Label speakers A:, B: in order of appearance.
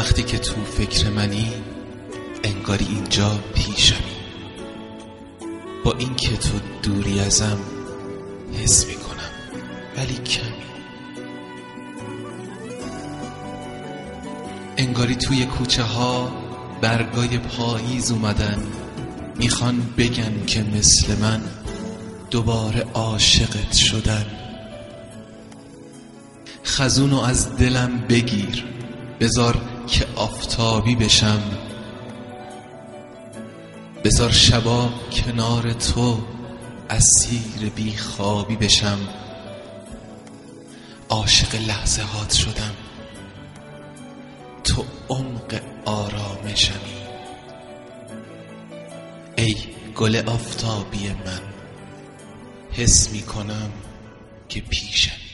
A: وقتی که تو فکر منی انگاری اینجا پیشمی. با این که تو دوری ازم حس میکنم ولی کمی. انگاری توی کوچه ها برگای پاییز اومدن، میخوان بگن که مثل من دوباره عاشقت شدن. خزونو از دلم بگیر، بذار که آفتابی بشم، بذار شبا کنار تو اسیر بی خوابی بشم. عاشق لحظه هات شدم، تو عمق آرامشمی. ای گل آفتابی من، حس میکنم که پیشمی.